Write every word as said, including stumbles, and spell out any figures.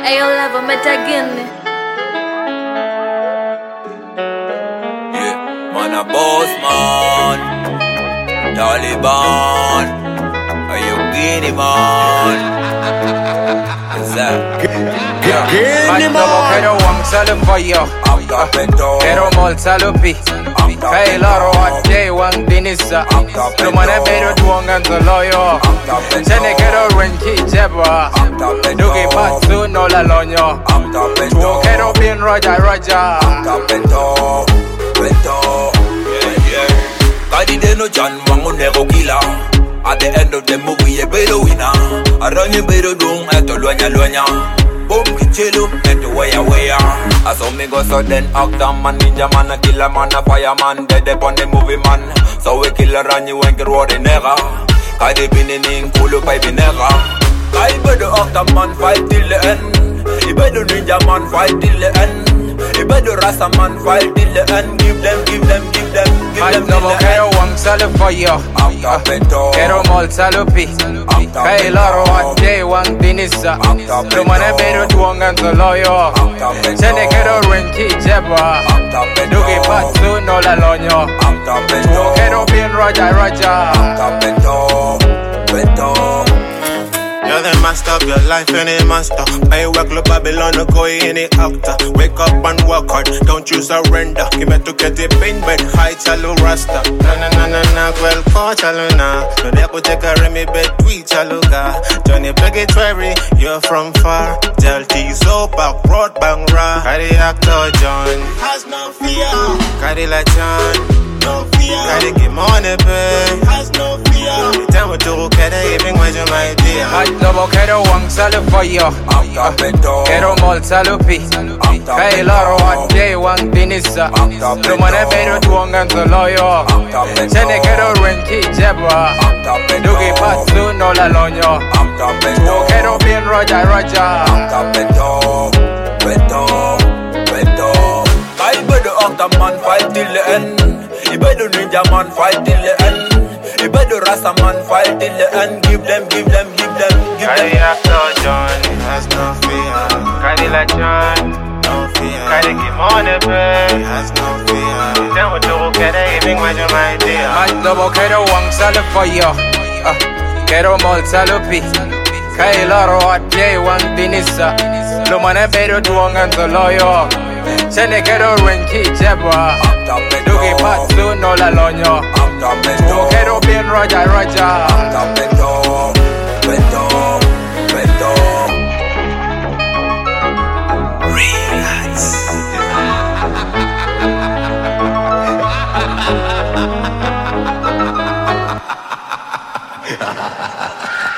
Ayo level metagini. Yeah, man a boss man, Taliban, are you Guinea man? What's that? Guinea man. Quiero un solo pollo, quiero molto pi. Hey laro ate wang dinisa, lo mane pero tuongan soloyo. Chene quiero renki jeba, dugi patsu no la loño. Tu quiero bien roja roja. Kadi de no chan wangu nego kila. At the end of the movie ye better winner. Around you better doom eto luanya luanya. Boom kichelu eto waya waya. I saw me go so then actor man, ninja man, a killer man, a fireman, dead upon the movie man. So we kill a run you when get road in nega. Kadi binining kulu pay binega. I better actor man fight till the end. You better ninja man fight till the end. You better rasta man fight till the end. Give them, give them, give them, give them till the quiero end. un solo pollo, quiero molto pi. Hey laro ate wang dinisa, lo mane pero tuongan soloyo. Chene quiero renki jeba, dugi patsu no la loño. Tu quiero bien roja roja. You're the master of your life, any master. I work like Babylon, no go any actor. Wake up and work hard, don't you surrender. Give me to get it pain, but high chalo rasta. Na na na na na, well for chalo na. No they could take a remi bed, tweet chalo ga. Johnny Peggy Terry, you're from far. Del T so back, road bang ra. Cardi actor John has no fear. Cardi la John, no fear. Cardi give money pay, has no fear. Tell me to get it, even when you my dear. Lobo quiero un solo pollo, quiero molto pi. Hey laro ate wang dinisa, lo mane pero tuongan soloyo. Chene quiero renki jeba, dugi patsu no la loño. Tu quiero bien roja roja. I better actor man fight till the end. You better ninja man fight till the end. You better rasta man fight till the end. Give them, give them, give them, give Cardi them. actor John has no fear. Cardi la John, no fear. Cardi give money pay, has no fear. Tell me to get it, even when you my dear. Lobo quiero un solo pollo, quiero molto pi. Hey laro ate wang dinisa, lo mane pero tuongan soloyo. Chene quiero renki jeba, dugi patsu no la loño. Tu quiero bien roja roja. Relax.